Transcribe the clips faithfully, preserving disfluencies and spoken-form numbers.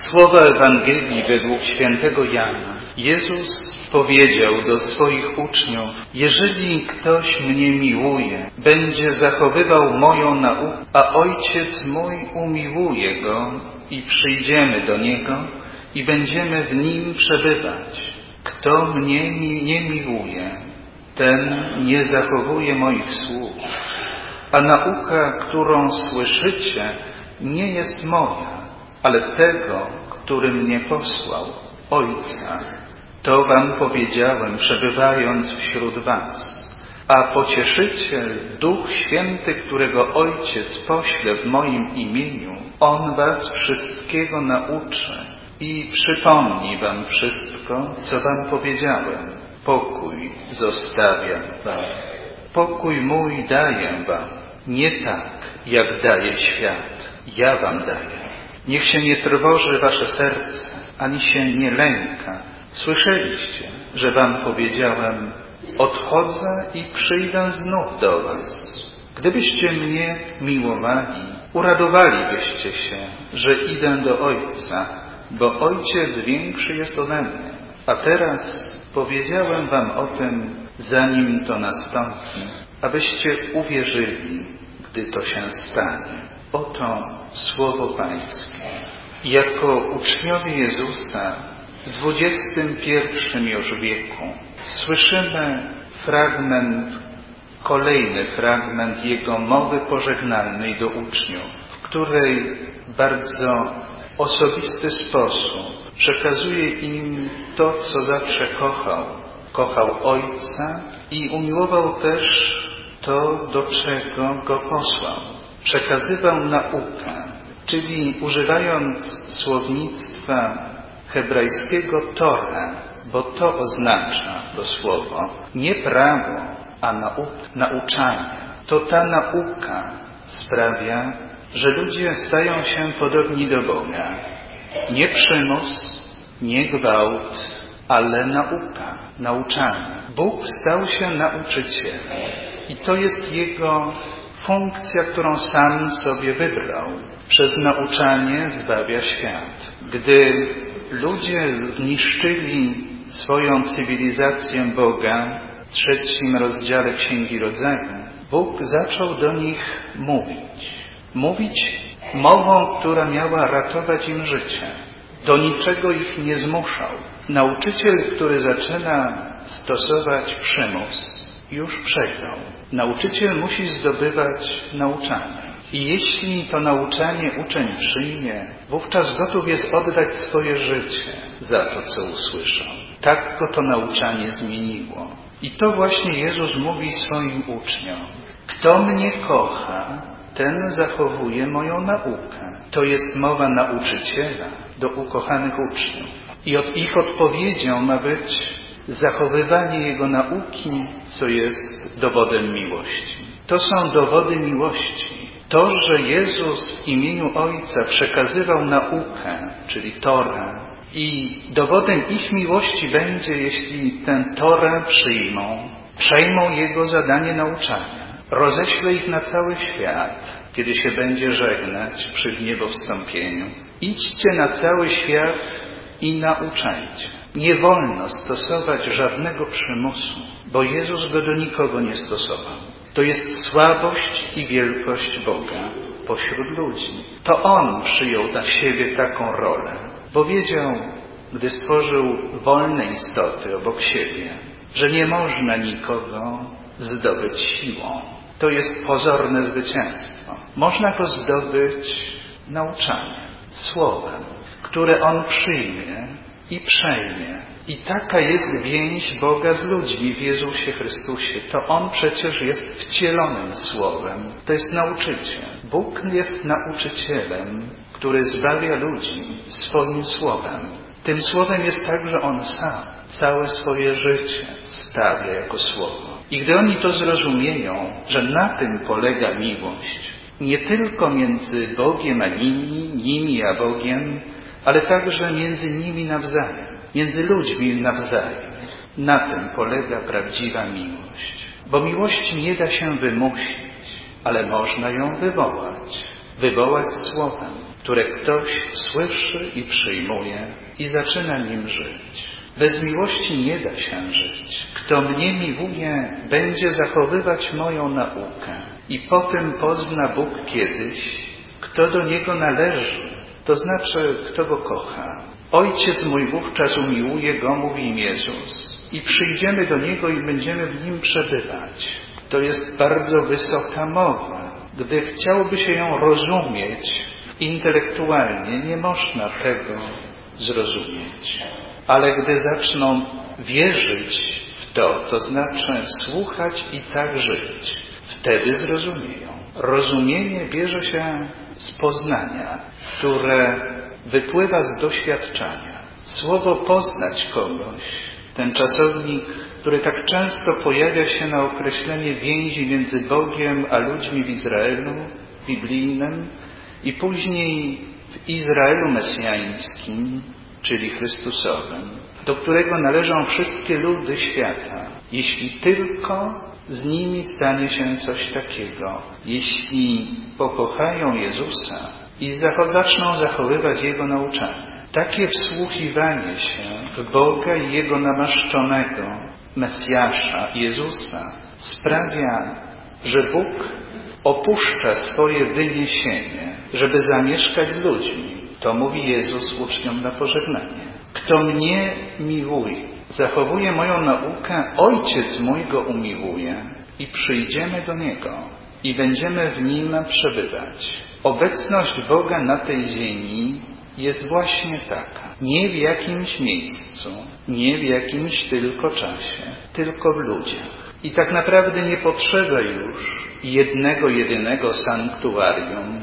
Słowa Ewangelii według świętego Jana. Jezus powiedział do swoich uczniów: jeżeli ktoś mnie miłuje, będzie zachowywał moją naukę, a Ojciec mój umiłuje go i przyjdziemy do Niego i będziemy w Nim przebywać. Kto mnie nie miłuje, ten nie zachowuje moich słów, a nauka, którą słyszycie, nie jest moja, ale tego, który mnie posłał, Ojca. To wam powiedziałem, przebywając wśród was. A pocieszyciel, Duch Święty, którego Ojciec pośle w moim imieniu, On was wszystkiego nauczy i przypomni wam wszystko, co wam powiedziałem. Pokój zostawiam wam. Pokój mój daję wam. Nie tak, jak daje świat. Ja wam daję. Niech się nie trwoży wasze serce, ani się nie lęka. Słyszeliście, że wam powiedziałem: odchodzę i przyjdę znów do was. Gdybyście mnie miłowali, uradowalibyście się, że idę do Ojca, bo Ojciec większy jest ode mnie. A teraz powiedziałem wam o tym, zanim to nastąpi, abyście uwierzyli, gdy to się stanie. Oto słowo Pańskie. Jako uczniowie Jezusa w dwudziestym pierwszym już wieku słyszymy fragment, kolejny fragment Jego mowy pożegnalnej do uczniów, w której w bardzo osobisty sposób przekazuje im to, co zawsze kochał. Kochał Ojca i umiłował też to, do czego Go posłał. Przekazywał naukę, czyli używając słownictwa hebrajskiego Tora, bo to oznacza to słowo nie prawo, a nauk, nauczanie. To ta nauka sprawia, że ludzie stają się podobni do Boga. Nie przymus, nie gwałt, ale nauka, nauczanie. Bóg stał się nauczycielem i to jest Jego funkcja, którą sam sobie wybrał. Przez nauczanie zbawia świat. Gdy ludzie zniszczyli swoją cywilizację Boga w trzecim rozdziale Księgi Rodzaju, Bóg zaczął do nich mówić. Mówić mową, która miała ratować im życie. Do niczego ich nie zmuszał. Nauczyciel, który zaczyna stosować przymus, już przegrał. Nauczyciel musi zdobywać nauczanie. I jeśli to nauczanie uczeń przyjmie, wówczas gotów jest oddać swoje życie za to, co usłyszał. Tak go to nauczanie zmieniło. I to właśnie Jezus mówi swoim uczniom. Kto mnie kocha, ten zachowuje moją naukę. To jest mowa nauczyciela do ukochanych uczniów. I od ich odpowiedzią ma być zachowywanie Jego nauki, co jest dowodem miłości. To są dowody miłości. To, że Jezus w imieniu Ojca przekazywał naukę, czyli Torę, i dowodem ich miłości będzie, jeśli tę Torę przyjmą, przejmą Jego zadanie nauczania. Roześle ich na cały świat, kiedy się będzie żegnać przy wniebowstąpieniu. Idźcie na cały świat i nauczajcie. Nie wolno stosować żadnego przymusu, bo Jezus go do nikogo nie stosował. To jest słabość i wielkość Boga pośród ludzi. To On przyjął na siebie taką rolę, bo wiedział, gdy stworzył wolne istoty obok siebie, że nie można nikogo zdobyć siłą. To jest pozorne zwycięstwo. Można go zdobyć nauczaniem, słowem, które On przyjmie i przejmie. I taka jest więź Boga z ludźmi w Jezusie Chrystusie. To On przecież jest wcielonym Słowem. To jest nauczyciel. Bóg jest nauczycielem, który zbawia ludzi swoim Słowem. Tym Słowem jest także On sam. Całe swoje życie stawia jako Słowo. I gdy oni to zrozumieją, że na tym polega miłość, nie tylko między Bogiem a nimi, nimi a Bogiem, ale także między nimi nawzajem, między ludźmi nawzajem. Na tym polega prawdziwa miłość. Bo miłości nie da się wymusić, ale można ją wywołać. Wywołać słowem, które ktoś słyszy i przyjmuje i zaczyna nim żyć. Bez miłości nie da się żyć. Kto mnie miłuje, będzie zachowywać moją naukę i potem pozna Bóg kiedyś, kto do Niego należy, to znaczy, kto Go kocha. Ojciec mój wówczas umiłuje Go, mówi im Jezus, i przyjdziemy do Niego i będziemy w Nim przebywać. To jest bardzo wysoka mowa. Gdy chciałoby się ją rozumieć intelektualnie, nie można tego zrozumieć. Ale gdy zaczną wierzyć w to, to znaczy słuchać i tak żyć, wtedy zrozumieją. Rozumienie bierze się z poznania, które wypływa z doświadczenia. Słowo poznać kogoś, ten czasownik, który tak często pojawia się na określenie więzi między Bogiem a ludźmi w Izraelu biblijnym i później w Izraelu mesjańskim, czyli Chrystusowym, do którego należą wszystkie ludy świata, jeśli tylko z nimi stanie się coś takiego, jeśli pokochają Jezusa i zaczną zachowywać Jego nauczanie. Takie wsłuchiwanie się w Boga i Jego namaszczonego Mesjasza, Jezusa, sprawia, że Bóg opuszcza swoje wyniesienie, żeby zamieszkać z ludźmi. To mówi Jezus uczniom na pożegnanie. Kto mnie miłuje, zachowuje moją naukę, Ojciec mój go umiłuje i przyjdziemy do Niego i będziemy w Nim przebywać. Obecność Boga na tej ziemi jest właśnie taka. Nie w jakimś miejscu, nie w jakimś tylko czasie, tylko w ludziach. I tak naprawdę nie potrzeba już jednego, jedynego sanktuarium,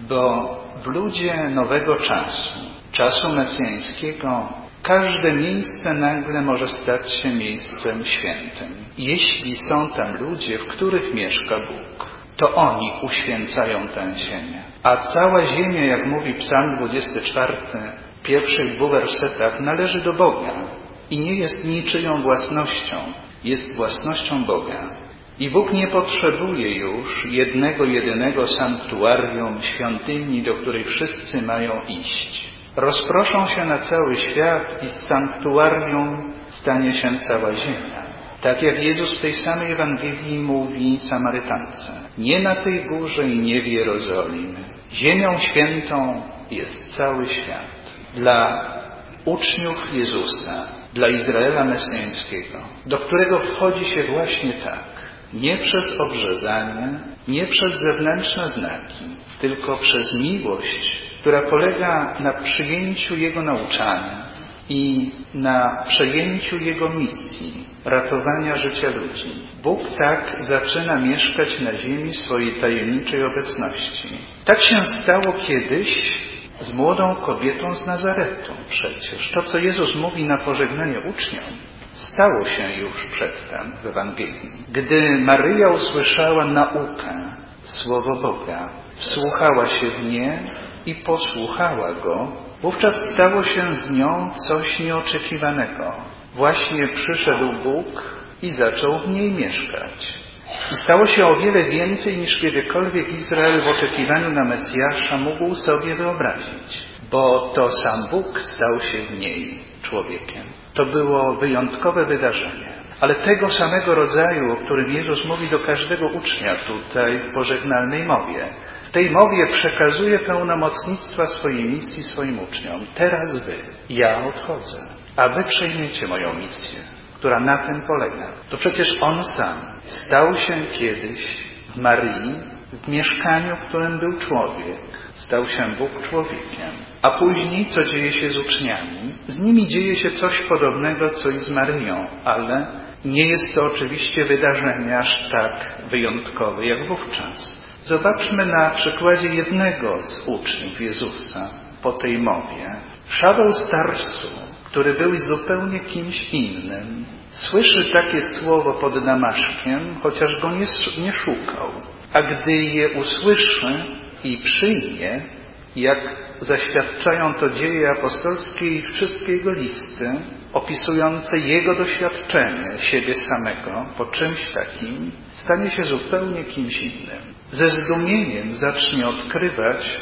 bo w ludzie nowego czasu, czasu mesjańskiego, każde miejsce nagle może stać się miejscem świętym. Jeśli są tam ludzie, w których mieszka Bóg, to oni uświęcają tę ziemię. A cała ziemia, jak mówi Psalm dwudziesty czwarty, w pierwszych dwóch wersetach, należy do Boga i nie jest niczyją własnością, jest własnością Boga. I Bóg nie potrzebuje już jednego, jedynego sanktuarium, świątyni, do której wszyscy mają iść. Rozproszą się na cały świat i z sanktuarium stanie się cała ziemia. Tak jak Jezus w tej samej Ewangelii mówi Samarytance. Nie na tej górze i nie w Jerozolimie. Ziemią świętą jest cały świat. Dla uczniów Jezusa, dla Izraela mesjańskiego, do którego wchodzi się właśnie tak. Nie przez obrzezanie, nie przez zewnętrzne znaki, tylko przez miłość, która polega na przyjęciu Jego nauczania i na przejęciu Jego misji ratowania życia ludzi. Bóg tak zaczyna mieszkać na ziemi swojej tajemniczej obecności. Tak się stało kiedyś z młodą kobietą z Nazaretu przecież. To, co Jezus mówi na pożegnanie uczniom, stało się już przedtem w Ewangelii. Gdy Maryja usłyszała naukę, Słowo Boga, wsłuchała się w nie i posłuchała Go, wówczas stało się z nią coś nieoczekiwanego. Właśnie przyszedł Bóg i zaczął w niej mieszkać. I stało się o wiele więcej niż kiedykolwiek Izrael w oczekiwaniu na Mesjasza mógł sobie wyobrazić, bo to sam Bóg stał się w niej człowiekiem. To było wyjątkowe wydarzenie, ale tego samego rodzaju, o którym Jezus mówi do każdego ucznia tutaj w pożegnalnej mowie. W tej mowie przekazuje pełnomocnictwa swojej misji swoim uczniom. Teraz wy, ja odchodzę, a wy przejmiecie moją misję, która na tym polega. To przecież On sam stał się kiedyś w Maryi, w mieszkaniu, w którym był człowiek. Stał się Bóg człowiekiem. A później, co dzieje się z uczniami? Z nimi dzieje się coś podobnego, co i z Maryją, ale nie jest to oczywiście wydarzenie aż tak wyjątkowe jak wówczas. Zobaczmy na przykładzie jednego z uczniów Jezusa po tej mowie. Szaweł z Tarsu, który był zupełnie kimś innym, słyszy takie słowo pod Damaszkiem, chociaż go nie, nie szukał. A gdy je usłyszy i przyjmie, jak zaświadczają to dzieje apostolskie i wszystkie jego listy, opisujące jego doświadczenie siebie samego po czymś takim, stanie się zupełnie kimś innym. Ze zdumieniem zacznie odkrywać,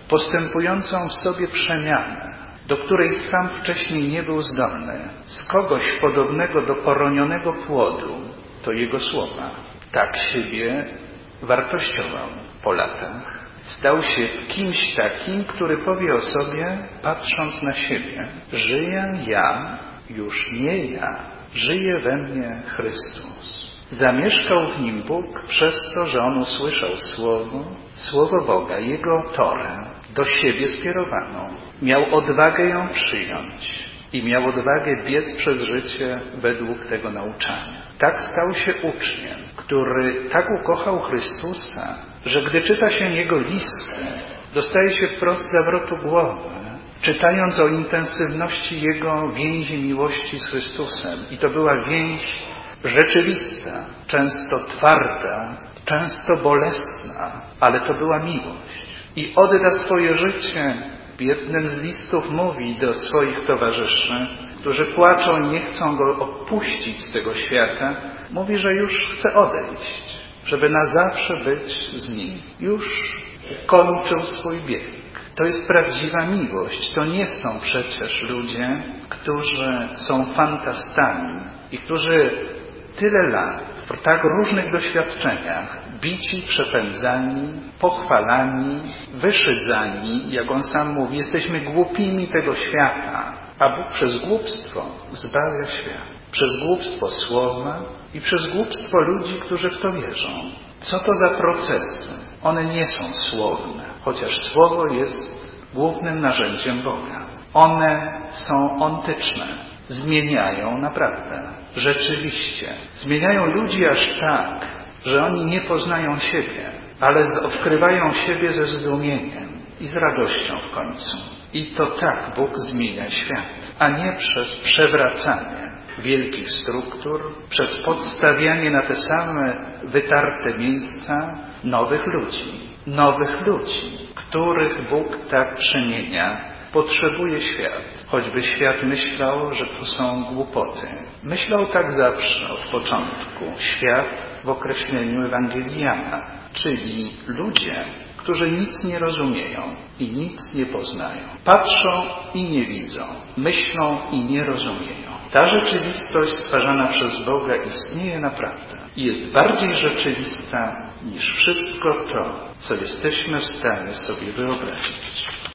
postępującą w sobie przemianę, do której sam wcześniej nie był zdolny, z kogoś podobnego do poronionego płodu, to Jego słowa. Tak siebie wartościował po latach. Stał się kimś takim, który powie o sobie, patrząc na siebie: żyję ja, już nie ja, żyje we mnie Chrystus. Zamieszkał w nim Bóg przez to, że on usłyszał Słowo, Słowo Boga, Jego Torę, do siebie skierowaną. Miał odwagę ją przyjąć i miał odwagę biec przez życie według tego nauczania. Tak stał się uczniem, który tak ukochał Chrystusa, że gdy czyta się Jego listy, dostaje się wprost zawrotu głowy, czytając o intensywności Jego więzi miłości z Chrystusem. I to była więź rzeczywista, często twarda, często bolesna, ale to była miłość. I odda swoje życie. W jednym z listów mówi do swoich towarzyszy, którzy płaczą i nie chcą go opuścić z tego świata, mówi, że już chce odejść, żeby na zawsze być z nim. Już kończył swój bieg. To jest prawdziwa miłość. To nie są przecież ludzie, którzy są fantastami i którzy tyle lat w tak różnych doświadczeniach bici, przepędzani, pochwalani, wyszydzani, jak on sam mówi, jesteśmy głupimi tego świata, a Bóg przez głupstwo zbawia świat. Przez głupstwo słowa i przez głupstwo ludzi, którzy w to wierzą. Co to za procesy? One nie są słowne, chociaż słowo jest głównym narzędziem Boga. One są ontyczne. Zmieniają naprawdę, rzeczywiście. Zmieniają ludzi aż tak, że oni nie poznają siebie, ale odkrywają siebie ze zdumieniem i z radością w końcu. I to tak Bóg zmienia świat, a nie przez przewracanie wielkich struktur, przez podstawianie na te same wytarte miejsca nowych ludzi. Nowych ludzi, których Bóg tak przemienia, potrzebuje świat. Choćby świat myślał, że to są głupoty. Myślał tak zawsze od początku. Świat w określeniu Ewangelii Jana, czyli ludzie, którzy nic nie rozumieją i nic nie poznają. Patrzą i nie widzą. Myślą i nie rozumieją. Ta rzeczywistość stwarzana przez Boga istnieje naprawdę. I jest bardziej rzeczywista niż wszystko to, co jesteśmy w stanie sobie wyobrazić.